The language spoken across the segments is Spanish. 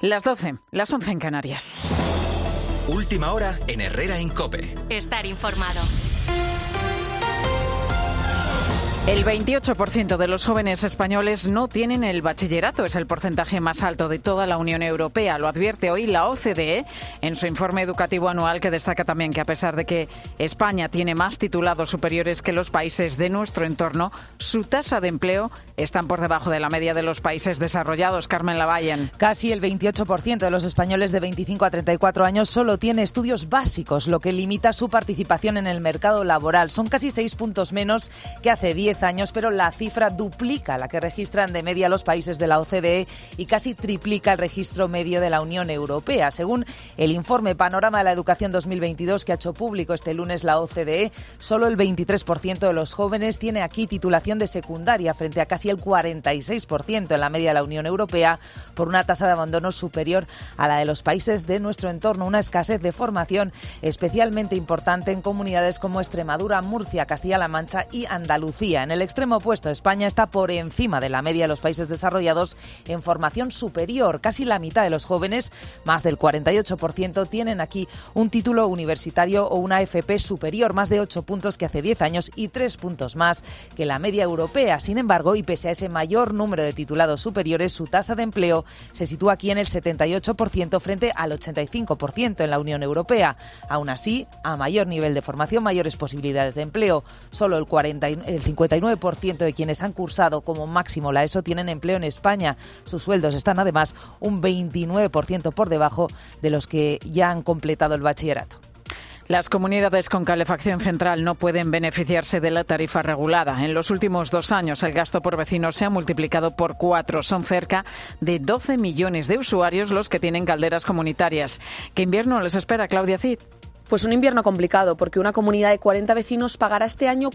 Las 12, las 11 en Canarias. Última hora en Herrera en COPE. Estar informado. El 28% de los jóvenes españoles no tienen el bachillerato. Es el porcentaje más alto de toda la Unión Europea. Lo advierte hoy la OCDE en su informe educativo anual, que destaca también que a pesar de que España tiene más titulados superiores que los países de nuestro entorno, su tasa de empleo está por debajo de la media de los países desarrollados. Carmen Lavallen. Casi el 28% de los españoles de 25 a 34 años solo tiene estudios básicos, lo que limita su participación en el mercado laboral. Son casi 6 puntos menos que hace 10 años, pero la cifra duplica la que registran de media los países de la OCDE y casi triplica el registro medio de la Unión Europea. Según el informe Panorama de la Educación 2022 que ha hecho público este lunes la OCDE, solo el 23% de los jóvenes tiene aquí titulación de secundaria, frente a casi el 46% en la media de la Unión Europea, por una tasa de abandono superior a la de los países de nuestro entorno. Una escasez de formación especialmente importante en comunidades como Extremadura, Murcia, Castilla-La Mancha y Andalucía. En el extremo opuesto, España está por encima de la media de los países desarrollados en formación superior. Casi la mitad de los jóvenes, más del 48%, tienen aquí un título universitario o una FP superior, más de 8 puntos que hace 10 años y 3 puntos más que la media europea. Sin embargo, y pese a ese mayor número de titulados superiores, su tasa de empleo se sitúa aquí en el 78% frente al 85% en la Unión Europea. Aún así, a mayor nivel de formación, mayores posibilidades de empleo. Solo el 59% de quienes han cursado como máximo la ESO tienen empleo en España. Sus sueldos están además un 29% por debajo de los que ya han completado el bachillerato. Las comunidades con calefacción central no pueden beneficiarse de la tarifa regulada. En los últimos 2 años el gasto por vecino se ha multiplicado por 4. Son cerca de 12 millones de usuarios los que tienen calderas comunitarias. ¿Qué invierno les espera, Claudia Cid? Pues un invierno complicado, porque una comunidad de 40 vecinos pagará este año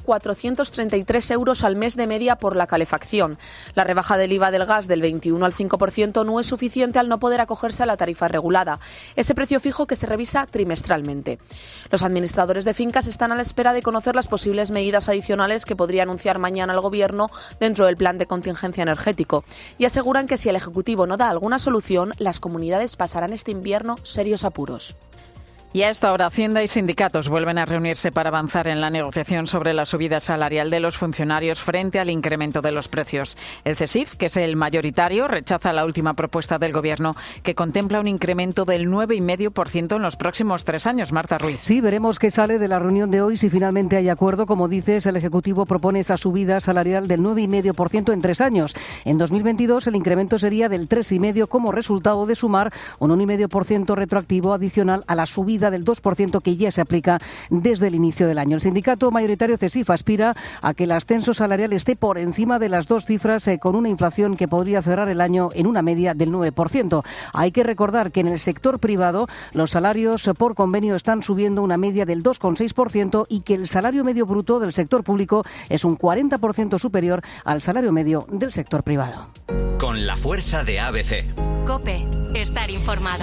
433 euros al mes de media por la calefacción. La rebaja del IVA del gas del 21 al 5% no es suficiente al no poder acogerse a la tarifa regulada, ese precio fijo que se revisa trimestralmente. Los administradores de fincas están a la espera de conocer las posibles medidas adicionales que podría anunciar mañana el Gobierno dentro del plan de contingencia energético, y aseguran que si el Ejecutivo no da alguna solución, las comunidades pasarán este invierno serios apuros. Y a esta hora Hacienda y sindicatos vuelven a reunirse para avanzar en la negociación sobre la subida salarial de los funcionarios frente al incremento de los precios. El CESIF, que es el mayoritario, rechaza la última propuesta del Gobierno, que contempla un incremento del 9,5% en los próximos 3 años. Marta Ruiz. Sí, veremos qué sale de la reunión de hoy si finalmente hay acuerdo. Como dices, el Ejecutivo propone esa subida salarial del 9,5% en 3 años. En 2022 el incremento sería del 3,5% como resultado de sumar un 1,5% retroactivo adicional a la subida del 2% que ya se aplica desde el inicio del año. El sindicato mayoritario CESIF aspira a que el ascenso salarial esté por encima de las 2 cifras, con una inflación que podría cerrar el año en una media del 9%. Hay que recordar que en el sector privado los salarios por convenio están subiendo una media del 2,6% y que el salario medio bruto del sector público es un 40% superior al salario medio del sector privado. Con la fuerza de ABC. COPE. Estar informado.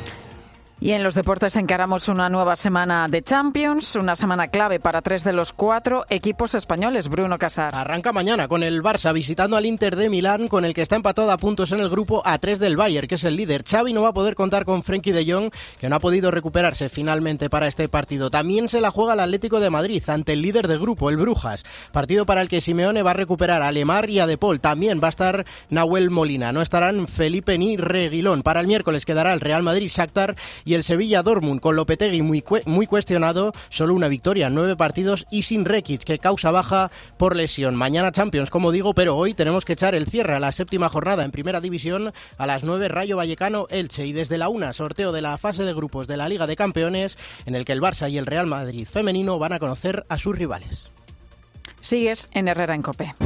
Y en los deportes encaramos una nueva semana de Champions, una semana clave para 3 de los 4 equipos españoles. Bruno Casar. Arranca mañana con el Barça visitando al Inter de Milán, con el que está empatado a puntos en el grupo a 3 del Bayern, que es el líder. Xavi no va a poder contar con Frenkie de Jong, que no ha podido recuperarse finalmente para este partido. También se la juega el Atlético de Madrid ante el líder de grupo, el Brujas. Partido para el que Simeone va a recuperar a Lemar y a De Paul. También va a estar Nahuel Molina. No estarán Felipe ni Reguilón. Para el miércoles quedará el Real Madrid-Shakhtar y el Sevilla-Dortmund, con Lopetegui muy cuestionado, solo una victoria, 9 partidos y sin Rekic, que causa baja por lesión. Mañana Champions, como digo, pero hoy tenemos que echar el cierre a la 7ª jornada en Primera División. A las 9, Rayo Vallecano-Elche, y desde la 1, sorteo de la fase de grupos de la Liga de Campeones, en el que el Barça y el Real Madrid femenino van a conocer a sus rivales. Sigues en Herrera en COPE.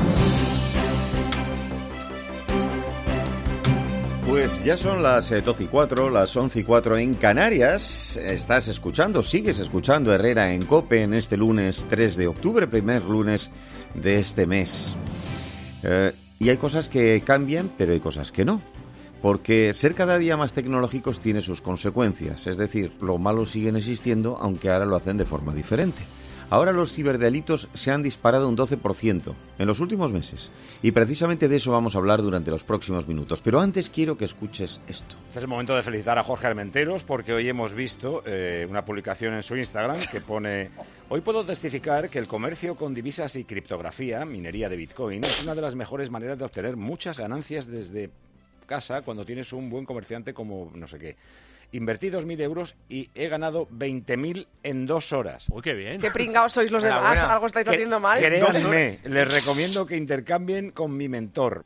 Pues ya son las 12:04, las 11:04 en Canarias. Sigues escuchando Herrera en COPE en este lunes 3 de octubre, primer lunes de este mes. Y hay cosas que cambian, pero hay cosas que no. Porque ser cada día más tecnológicos tiene sus consecuencias. Es decir, lo malo siguen existiendo, aunque ahora lo hacen de forma diferente. Ahora los ciberdelitos se han disparado un 12% en los últimos meses. Y precisamente de eso vamos a hablar durante los próximos minutos. Pero antes quiero que escuches esto. Este es el momento de felicitar a Jorge Armenteros porque hoy hemos visto una publicación en su Instagram que pone: hoy puedo testificar que el comercio con divisas y criptografía, minería de Bitcoin, es una de las mejores maneras de obtener muchas ganancias desde casa cuando tienes un buen comerciante como no sé qué. Invertí 2.000 euros y he ganado 20.000 en 2 horas. Uy, qué bien. Qué pringados sois los demás, algo estáis haciendo mal. Créanme, les recomiendo que intercambien con mi mentor.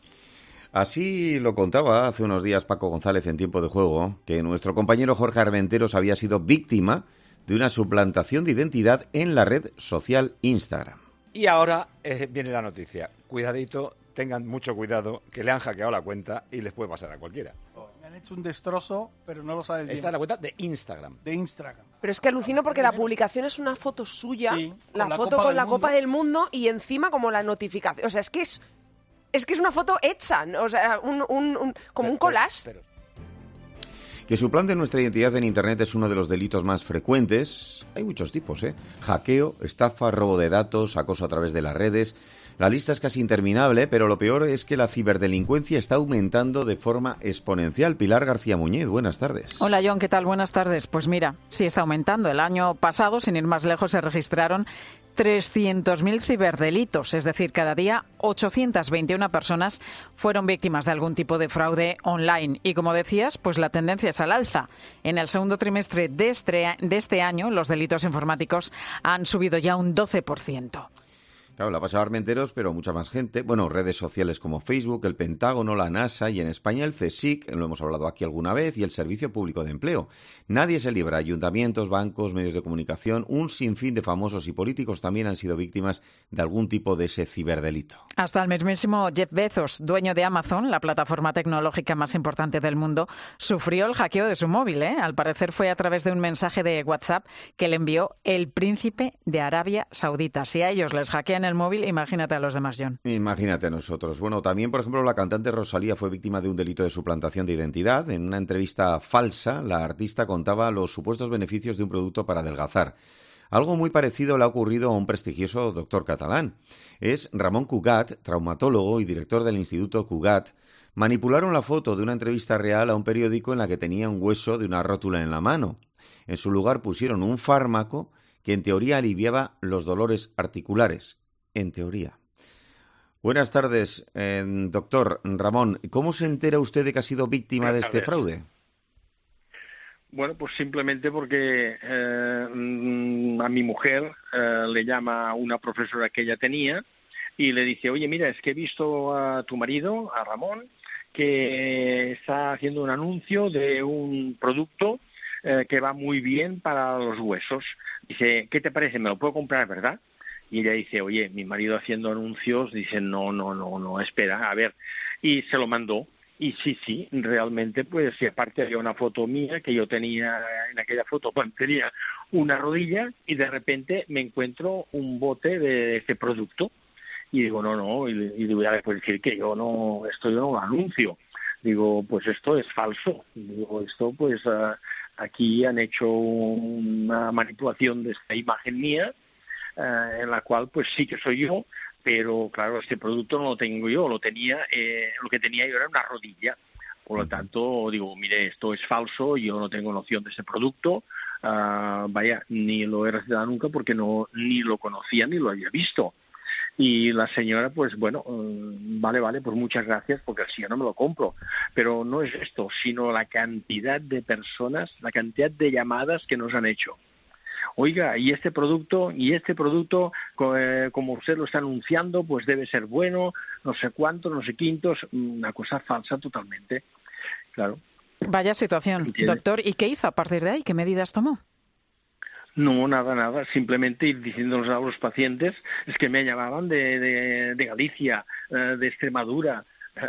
Así lo contaba hace unos días Paco González en Tiempo de Juego, que nuestro compañero Jorge Armenteros había sido víctima de una suplantación de identidad en la red social Instagram. Y ahora viene la noticia. Cuidadito, tengan mucho cuidado, que le han hackeado la cuenta y les puede pasar a cualquiera. Me han hecho un destrozo, pero no lo sabes bien. Esta es la cuenta de Instagram. De Instagram. Pero es que alucino porque la publicación es una foto suya, Sí, la foto con la Copa del Mundo y encima como la notificación. O sea, es que es una foto hecha, ¿no? O sea, como un collage. Que suplanten nuestra identidad en Internet es uno de los delitos más frecuentes. Hay muchos tipos, ¿eh? Hackeo, estafa, robo de datos, acoso a través de las redes. La lista es casi interminable, pero lo peor es que la ciberdelincuencia está aumentando de forma exponencial. Pilar García Muñiz, buenas tardes. Hola, John, ¿qué tal? Buenas tardes. Pues mira, sí está aumentando. El año pasado, sin ir más lejos, se registraron 300.000 ciberdelitos, es decir, cada día 821 personas fueron víctimas de algún tipo de fraude online. Y como decías, pues la tendencia es al alza. En el segundo trimestre de este año, los delitos informáticos han subido ya un 12%. Claro, la ha pasado Armenteros, pero mucha más gente. Bueno, redes sociales como Facebook, el Pentágono, la NASA y en España el CSIC, lo hemos hablado aquí alguna vez, y el Servicio Público de Empleo. Nadie se libra. Ayuntamientos, bancos, medios de comunicación, un sinfín de famosos y políticos también han sido víctimas de algún tipo de ese ciberdelito. Hasta el mismísimo Jeff Bezos, dueño de Amazon, la plataforma tecnológica más importante del mundo, sufrió el hackeo de su móvil, ¿eh? Al parecer fue a través de un mensaje de WhatsApp que le envió el príncipe de Arabia Saudita. Si a ellos les hackean el móvil, imagínate a los demás, John. Imagínate a nosotros. Bueno, también, por ejemplo, la cantante Rosalía fue víctima de un delito de suplantación de identidad. En una entrevista falsa, la artista contaba los supuestos beneficios de un producto para adelgazar. Algo muy parecido le ha ocurrido a un prestigioso doctor catalán. Es Ramon Cugat, traumatólogo y director del Instituto Cugat. Manipularon la foto de una entrevista real a un periódico en la que tenía un hueso de una rótula en la mano. En su lugar pusieron un fármaco que en teoría aliviaba los dolores articulares. En teoría. Buenas tardes, doctor Ramón. ¿Cómo se entera usted de que ha sido víctima de este fraude? Bueno, pues simplemente porque a mi mujer le llama una profesora que ella tenía y le dice: oye, mira, es que he visto a tu marido, a Ramón, que está haciendo un anuncio de un producto que va muy bien para los huesos. Dice: ¿qué te parece? ¿Me lo puedo comprar, verdad? Y ella dice: oye, mi marido haciendo anuncios, dice, no, espera, a ver. Y se lo mandó. Y sí, realmente, pues, y aparte había una foto mía que yo tenía, en aquella foto, bueno, tenía una rodilla y de repente me encuentro un bote de este producto. Y digo, no, y digo, ya le puedo decir que esto yo no lo anuncio. Digo, pues esto es falso. Digo, esto, pues, aquí han hecho una manipulación de esta imagen mía, en la cual pues sí que soy yo, pero claro, este producto no lo tengo yo, lo que tenía yo era una rodilla. Por lo tanto, digo, mire, esto es falso, yo no tengo noción de ese producto, ni lo he recibido nunca porque ni lo conocía ni lo había visto. Y la señora, pues bueno, vale, pues muchas gracias, porque así yo no me lo compro. Pero no es esto, sino la cantidad de personas, la cantidad de llamadas que nos han hecho. Oiga, y este producto, como usted lo está anunciando, pues debe ser bueno, no sé cuántos, no sé quintos, una cosa falsa totalmente, claro. Vaya situación, ¿Entiendes? Doctor. ¿Y qué hizo a partir de ahí? ¿Qué medidas tomó? No, nada, simplemente ir diciéndonos a los pacientes, es que me llamaban de Galicia, de Extremadura,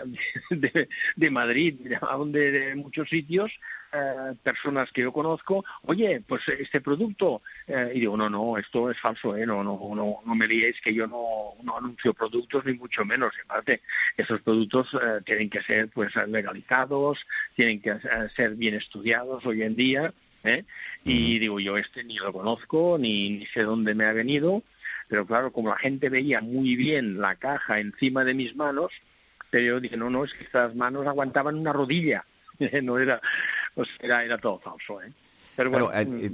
de Madrid, me llamaban de muchos sitios, personas que yo conozco, oye, pues este producto, y digo, no, esto es falso, no me liéis, que yo no anuncio productos ni mucho menos. Y aparte, esos productos tienen que ser pues legalizados, tienen que ser bien estudiados hoy en día. Y digo, yo ni lo conozco, ni sé dónde me ha venido, pero claro, como la gente veía muy bien la caja encima de mis manos, pero yo dije, no, es que estas manos aguantaban una rodilla, no era, pues era todo falso, Pero bueno,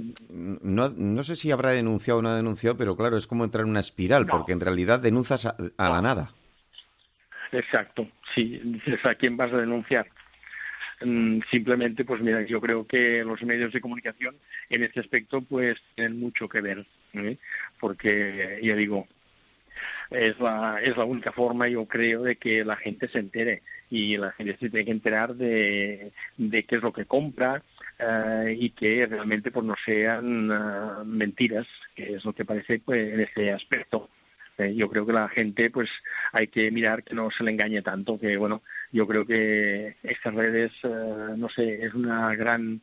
no sé si habrá denunciado o no ha denunciado, pero claro, es como entrar en una espiral, porque en realidad denuncias a la nada. Exacto, sí, dices a quién vas a denunciar. Simplemente, pues mira, yo creo que los medios de comunicación en este aspecto pues tienen mucho que ver, porque ya digo, es la única forma, yo creo, de que la gente se entere, y la gente se tiene que enterar de qué es lo que compra, y que realmente pues no sean mentiras, que es lo que parece pues en este aspecto. Yo creo que la gente pues hay que mirar que no se le engañe tanto, que bueno, yo creo que estas redes, no sé, es una gran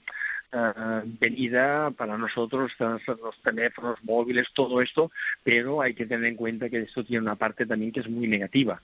venida para nosotros, los teléfonos móviles, todo esto, pero hay que tener en cuenta que esto tiene una parte también que es muy negativa,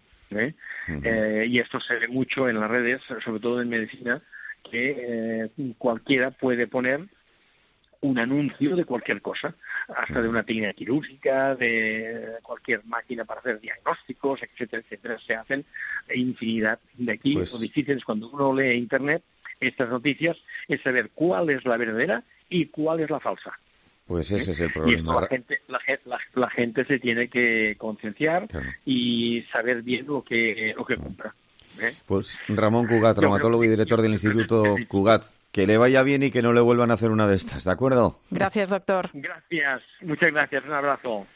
y esto se ve mucho en las redes, sobre todo en medicina, que cualquiera puede poner un anuncio de cualquier cosa, hasta de una técnica quirúrgica, de cualquier máquina para hacer diagnósticos, etcétera, etcétera. Se hacen infinidad de aquí. Lo difícil es cuando uno lee Internet, estas noticias, es saber cuál es la verdadera y cuál es la falsa. Pues ese es el problema. Y esto la gente se tiene que concienciar y saber bien lo que compra. Pues Ramón Cugat, traumatólogo y director del Instituto Cugat. Que le vaya bien y que no le vuelvan a hacer una de estas, ¿de acuerdo? Gracias, doctor. Gracias, muchas gracias, un abrazo.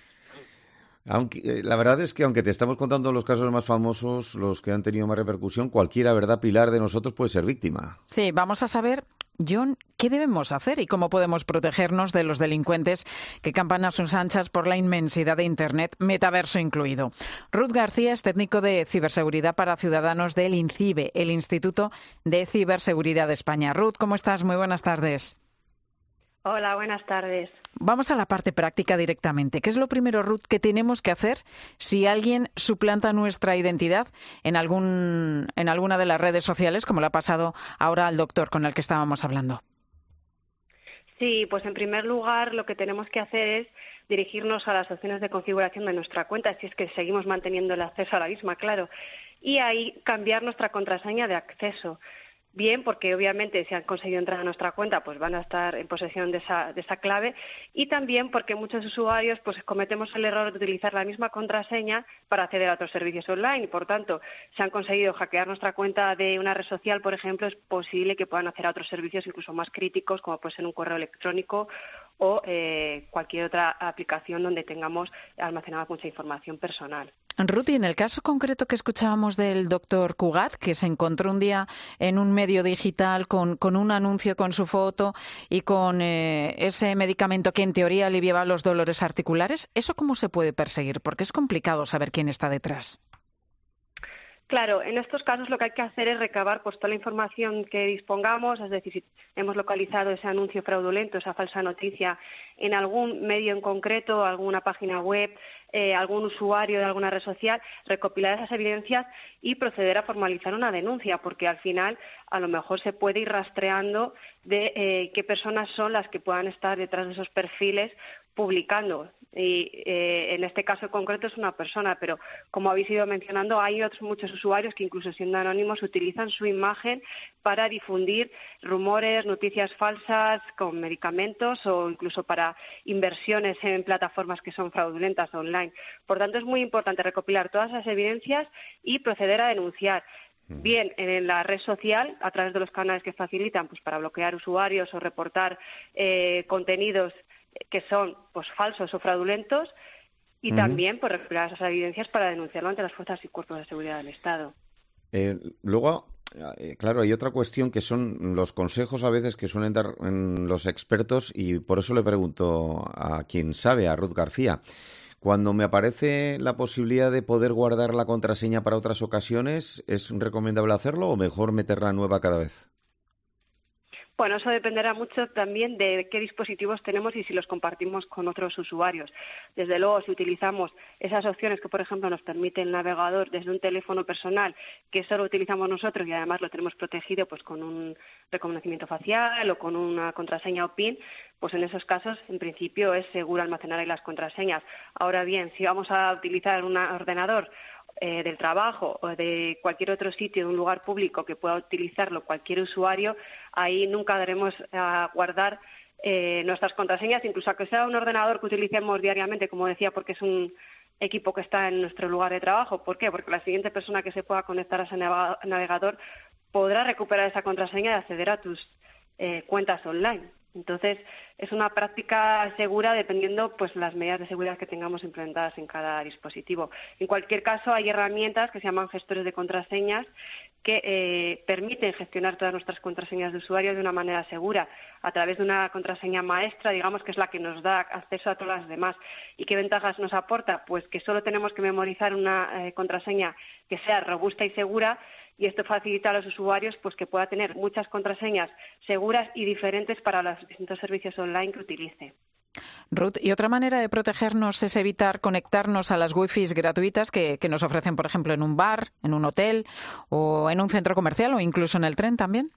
La verdad es que aunque te estamos contando los casos más famosos, los que han tenido más repercusión, cualquiera, ¿verdad, Pilar, de nosotros puede ser víctima? Sí, vamos a saber, John, ¿qué debemos hacer y cómo podemos protegernos de los delincuentes que campan a sus anchas por la inmensidad de Internet, metaverso incluido? Ruth García es técnico de ciberseguridad para ciudadanos del INCIBE, el Instituto de Ciberseguridad de España. Ruth, ¿cómo estás? Muy buenas tardes. Hola, buenas tardes. Vamos a la parte práctica directamente. ¿Qué es lo primero, Ruth, que tenemos que hacer si alguien suplanta nuestra identidad en alguna de las redes sociales, como le ha pasado ahora al doctor con el que estábamos hablando? Sí, pues en primer lugar lo que tenemos que hacer es dirigirnos a las opciones de configuración de nuestra cuenta, si es que seguimos manteniendo el acceso a la misma, claro, y ahí cambiar nuestra contraseña de acceso. Bien, porque obviamente si han conseguido entrar a nuestra cuenta, pues van a estar en posesión de esa clave, y también porque muchos usuarios pues cometemos el error de utilizar la misma contraseña para acceder a otros servicios online, y por tanto, si han conseguido hackear nuestra cuenta de una red social, por ejemplo, es posible que puedan acceder a otros servicios incluso más críticos, como puede ser un correo electrónico o cualquier otra aplicación donde tengamos almacenada mucha información personal. Ruth, y en el caso concreto que escuchábamos del doctor Cugat, que se encontró un día en un medio digital con un anuncio con su foto y con ese medicamento que en teoría aliviaba los dolores articulares, ¿eso cómo se puede perseguir? Porque es complicado saber quién está detrás. Claro, en estos casos lo que hay que hacer es recabar pues toda la información que dispongamos, es decir, si hemos localizado ese anuncio fraudulento, esa falsa noticia en algún medio en concreto, alguna página web, algún usuario de alguna red social, recopilar esas evidencias y proceder a formalizar una denuncia, porque al final a lo mejor se puede ir rastreando de qué personas son las que puedan estar detrás de esos perfiles publicando. Y en este caso en concreto es una persona, pero como habéis ido mencionando, hay otros muchos usuarios que incluso siendo anónimos utilizan su imagen para difundir rumores, noticias falsas con medicamentos o incluso para inversiones en plataformas que son fraudulentas online. Por tanto, es muy importante recopilar todas esas evidencias y proceder a denunciar. Bien en la red social, a través de los canales que facilitan pues para bloquear usuarios o reportar contenidos que son pues falsos o fraudulentos, y también pues recuperar esas evidencias para denunciarlo ante las fuerzas y cuerpos de seguridad del Estado. Luego, claro, hay otra cuestión que son los consejos a veces que suelen dar los expertos, y por eso le pregunto a quien sabe, a Ruth García. Cuando me aparece la posibilidad de poder guardar la contraseña para otras ocasiones, ¿es recomendable hacerlo o mejor meterla nueva cada vez? Bueno, eso dependerá mucho también de qué dispositivos tenemos y si los compartimos con otros usuarios. Desde luego, si utilizamos esas opciones que, por ejemplo, nos permite el navegador desde un teléfono personal que solo utilizamos nosotros y además lo tenemos protegido pues con un reconocimiento facial o con una contraseña o PIN, pues en esos casos, en principio, es seguro almacenar ahí las contraseñas. Ahora bien, si vamos a utilizar un ordenador del trabajo o de cualquier otro sitio, de un lugar público que pueda utilizarlo cualquier usuario, ahí nunca daremos a guardar nuestras contraseñas, incluso aunque sea un ordenador que utilicemos diariamente, como decía, porque es un equipo que está en nuestro lugar de trabajo. ¿Por qué? Porque la siguiente persona que se pueda conectar a ese navegador podrá recuperar esa contraseña y acceder a tus cuentas online. Entonces, es una práctica segura dependiendo pues las medidas de seguridad que tengamos implementadas en cada dispositivo. En cualquier caso, hay herramientas que se llaman gestores de contraseñas que permiten gestionar todas nuestras contraseñas de usuario de una manera segura a través de una contraseña maestra, digamos, que es la que nos da acceso a todas las demás. ¿Y qué ventajas nos aporta? Pues que solo tenemos que memorizar una contraseña que sea robusta y segura, y esto facilita a los usuarios pues que pueda tener muchas contraseñas seguras y diferentes para los distintos servicios online que utilice. Ruth, y otra manera de protegernos es evitar conectarnos a las wifis gratuitas que nos ofrecen, por ejemplo, en un bar, en un hotel o en un centro comercial o incluso en el tren también.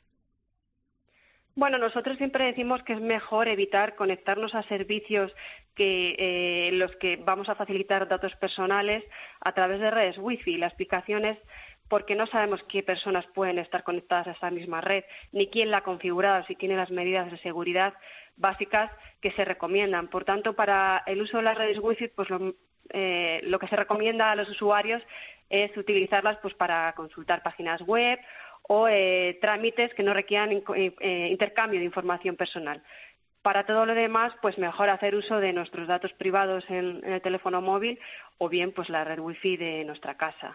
Bueno, nosotros siempre decimos que es mejor evitar conectarnos a servicios que los que vamos a facilitar datos personales a través de redes wifi. La explicación es porque no sabemos qué personas pueden estar conectadas a esta misma red, ni quién la ha configurado, si tiene las medidas de seguridad básicas que se recomiendan. Por tanto, para el uso de las redes wifi, pues lo que se recomienda a los usuarios es utilizarlas pues para consultar páginas web o trámites que no requieran intercambio de información personal. Para todo lo demás, pues mejor hacer uso de nuestros datos privados en el teléfono móvil o bien pues la red wifi de nuestra casa.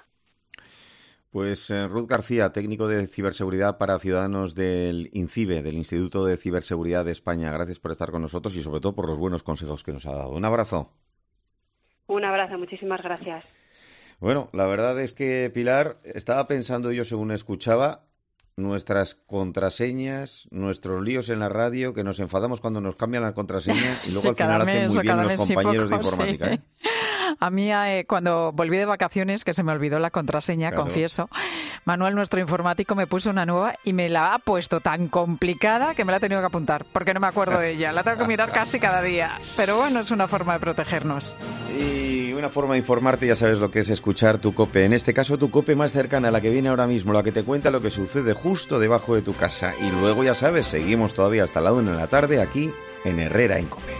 Pues Ruth García, técnico de ciberseguridad para ciudadanos del INCIBE, del Instituto de Ciberseguridad de España. Gracias por estar con nosotros y sobre todo por los buenos consejos que nos ha dado. Un abrazo. Un abrazo, muchísimas gracias. Bueno, la verdad es que, Pilar, estaba pensando yo según escuchaba nuestras contraseñas, nuestros líos en la radio, que nos enfadamos cuando nos cambian las contraseñas y luego al final hacen muy bien los compañeros de informática. Sí. A mí, cuando volví de vacaciones, que se me olvidó la contraseña, claro, confieso, Manuel, nuestro informático, me puso una nueva y me la ha puesto tan complicada que me la he tenido que apuntar, porque no me acuerdo de ella. La tengo que mirar casi cada día. Pero bueno, es una forma de protegernos. Y una forma de informarte, ya sabes lo que es escuchar tu COPE. En este caso, tu COPE más cercana, la que viene ahora mismo, la que te cuenta lo que sucede justo debajo de tu casa. Y luego, ya sabes, seguimos todavía hasta la 1 de la tarde aquí en Herrera en COPE.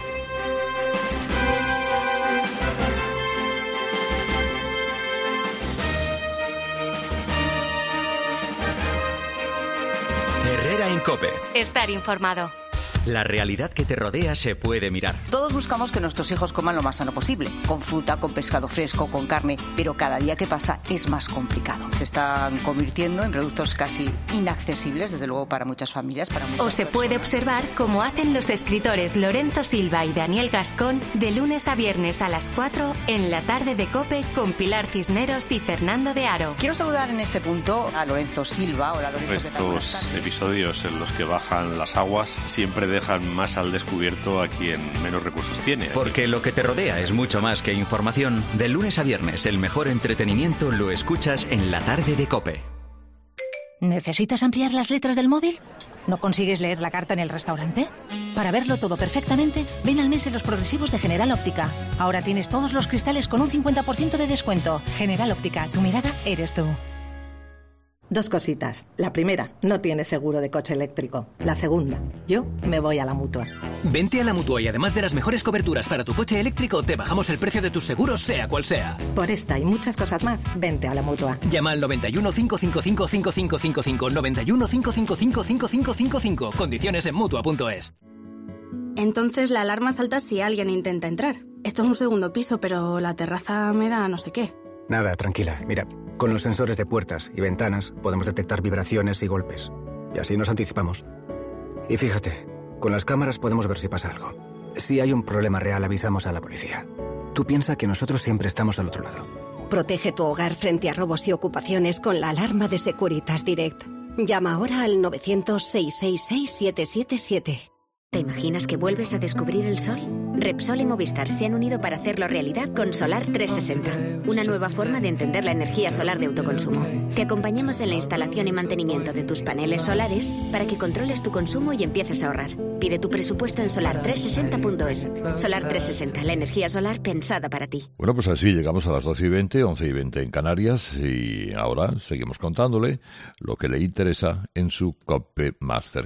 Herrera en COPE. Estar informado. La realidad que te rodea se puede mirar. Todos buscamos que nuestros hijos coman lo más sano posible, con fruta, con pescado fresco, con carne, pero cada día que pasa es más complicado. Se están convirtiendo en productos casi inaccesibles, desde luego para muchas familias, para muchas O se personas. puede observar cómo hacen los escritores Lorenzo Silva y Daniel Gascón de lunes a viernes a las 4 en la tarde de COPE con Pilar Cisneros y Fernando de Aro. Quiero saludar en este punto a Lorenzo Silva. Hola, Lorenzo. Estos episodios en los que bajan las aguas siempre dejan más al descubierto a quien menos recursos tiene. Porque lo que te rodea es mucho más que información. De lunes a viernes, el mejor entretenimiento lo escuchas en la tarde de COPE. ¿Necesitas ampliar las letras del móvil? ¿No consigues leer la carta en el restaurante? Para verlo todo perfectamente, ven al mes de los progresivos de General Óptica. Ahora tienes todos los cristales con un 50% de descuento. General Óptica, tu mirada eres tú. Dos cositas. La primera, no tienes seguro de coche eléctrico. La segunda, yo me voy a la Mutua. Vente a la Mutua y además de las mejores coberturas para tu coche eléctrico, te bajamos el precio de tus seguros, sea cual sea. Por esta y muchas cosas más, vente a la Mutua. Llama al 91 555 5555, 91 555 5555. Condiciones en Mutua.es. Entonces la alarma salta si alguien intenta entrar. Esto es un segundo piso, pero la terraza me da no sé qué. Nada, tranquila. Mira, con los sensores de puertas y ventanas podemos detectar vibraciones y golpes. Y así nos anticipamos. Y fíjate, con las cámaras podemos ver si pasa algo. Si hay un problema real, avisamos a la policía. Tú piensa que nosotros siempre estamos al otro lado. Protege tu hogar frente a robos y ocupaciones con la alarma de Securitas Direct. Llama ahora al 900-666-777. ¿Te imaginas que vuelves a descubrir el sol? Repsol y Movistar se han unido para hacerlo realidad con Solar 360, una nueva forma de entender la energía solar de autoconsumo. Te acompañamos en la instalación y mantenimiento de tus paneles solares para que controles tu consumo y empieces a ahorrar. Pide tu presupuesto en solar360.es. Solar 360, la energía solar pensada para ti. Bueno, pues así llegamos a las 12:20, 11:20 en Canarias, y ahora seguimos contándole lo que le interesa en su COPE Master.